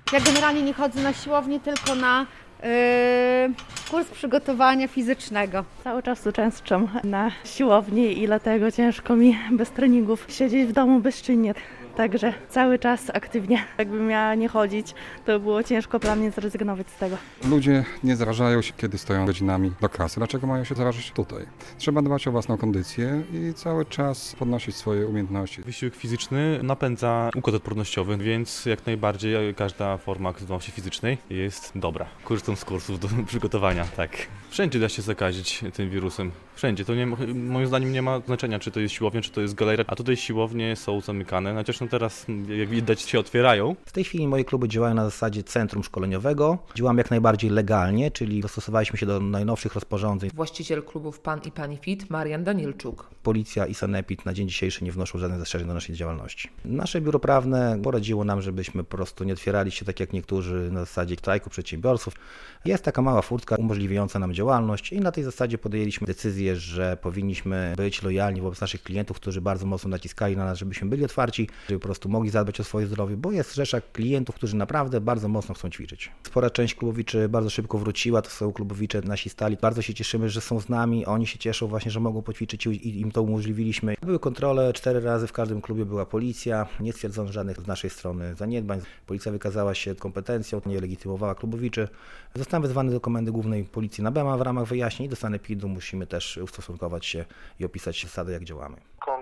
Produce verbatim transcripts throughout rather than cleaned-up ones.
Ja generalnie nie chodzę na siłownię, tylko na yy, kurs przygotowania fizycznego. Cały czas uczęszczam na siłowni i dlatego ciężko mi bez treningów siedzieć w domu bezczynnie. Także cały czas aktywnie. Jakbym miała nie chodzić, to było ciężko dla mnie zrezygnować z tego. Ludzie nie zarażają się, kiedy stoją godzinami do kasy. Dlaczego mają się zarażać tutaj? Trzeba dbać o własną kondycję i cały czas podnosić swoje umiejętności. Wysiłek fizyczny napędza układ odpornościowy, więc jak najbardziej każda forma aktywności fizycznej jest dobra. Korzystam z kursów do przygotowania, tak. Wszędzie da się zakazić tym wirusem. Wszędzie. To nie, moim zdaniem nie ma znaczenia, czy to jest siłownia, czy to jest galeria, a tutaj siłownie są zamykane. Chociaż no teraz, jak widać, się otwierają. W tej chwili moje kluby działają na zasadzie centrum szkoleniowego. Działamy jak najbardziej legalnie, czyli dostosowaliśmy się do najnowszych rozporządzeń. Właściciel klubów Pan i Pani Fit, Marian Danilczuk. Policja i Sanepid na dzień dzisiejszy nie wnoszą żadnych zastrzeżeń do naszej działalności. Nasze biuro prawne poradziło nam, żebyśmy po prostu nie otwierali się tak jak niektórzy na zasadzie strajku przedsiębiorców. Jest taka mała furtka umożliwiająca nam działalność i na tej zasadzie podjęliśmy decyzję, że powinniśmy być lojalni wobec naszych klientów, którzy bardzo mocno naciskali na nas, żebyśmy byli otwarci, żeby po prostu mogli zadbać o swoje zdrowie, bo jest rzesza klientów, którzy naprawdę bardzo mocno chcą ćwiczyć. Spora część klubowiczy bardzo szybko wróciła, to są klubowicze nasi stali. Bardzo się cieszymy, że są z nami, oni się cieszą właśnie, że mogą poćwiczyć i im to umożliwiliśmy. Były kontrole, cztery razy w każdym klubie była policja, nie stwierdzono żadnych z naszej strony zaniedbań. Policja wykazała się kompetencją, nie legitymowała klubowiczy. Zostałem wezwany do Komendy Głównej Policji na Bema w ramach wyjaśnień i do Sanepidu musimy też ustosunkować się i opisać zasady, jak działamy.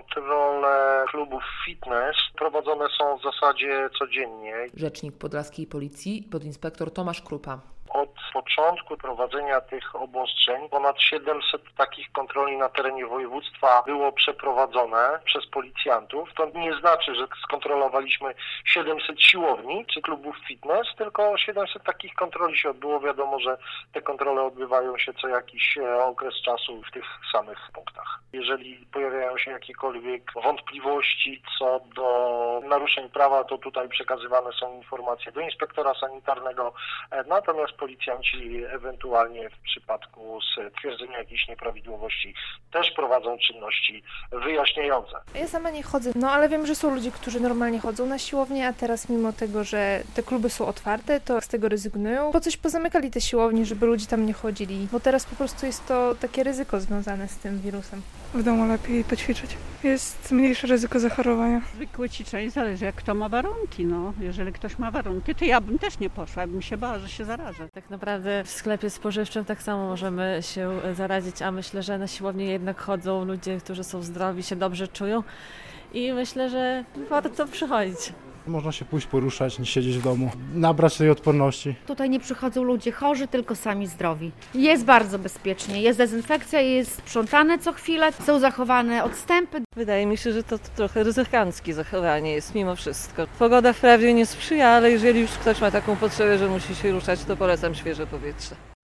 Kontrole klubów fitness prowadzone są w zasadzie codziennie. Rzecznik podlaskiej policji, podinspektor Tomasz Krupa. Od początku prowadzenia tych obostrzeń ponad siedemset takich kontroli na terenie województwa było przeprowadzone przez policjantów. To nie znaczy, że skontrolowaliśmy siedemset siłowni czy klubów fitness, tylko siedemset takich kontroli się odbyło. Wiadomo, że te kontrole odbywają się co jakiś okres czasu w tych samych punktach. Jeżeli pojawiają się jakiekolwiek wątpliwości co do naruszeń prawa, to tutaj przekazywane są informacje do inspektora sanitarnego, natomiast policjanci ewentualnie w przypadku stwierdzenia jakichś nieprawidłowości też prowadzą czynności wyjaśniające. Ja sama nie chodzę, no ale wiem, że są ludzie, którzy normalnie chodzą na siłownię, a teraz mimo tego, że te kluby są otwarte, to z tego rezygnują. Po coś pozamykali te siłownie, żeby ludzie tam nie chodzili, bo teraz po prostu jest to takie ryzyko związane z tym wirusem. W domu lepiej poćwiczyć. Jest mniejsze ryzyko zachorowania. Zwykłe ćwiczenie zależy, jak kto ma warunki. No. Jeżeli ktoś ma warunki, to ja bym też nie poszła, bym się bała, że się zarażę. Tak naprawdę w sklepie spożywczym tak samo możemy się zarazić, a myślę, że na siłownię jednak chodzą ludzie, którzy są zdrowi, się dobrze czują i myślę, że warto przychodzić. Można się pójść poruszać, nie siedzieć w domu, nabrać tej odporności. Tutaj nie przychodzą ludzie chorzy, tylko sami zdrowi. Jest bardzo bezpiecznie, jest dezynfekcja, jest sprzątane co chwilę, są zachowane odstępy. Wydaje mi się, że to trochę ryzykanckie zachowanie jest mimo wszystko. Pogoda wprawdzie nie sprzyja, ale jeżeli już ktoś ma taką potrzebę, że musi się ruszać, to polecam świeże powietrze.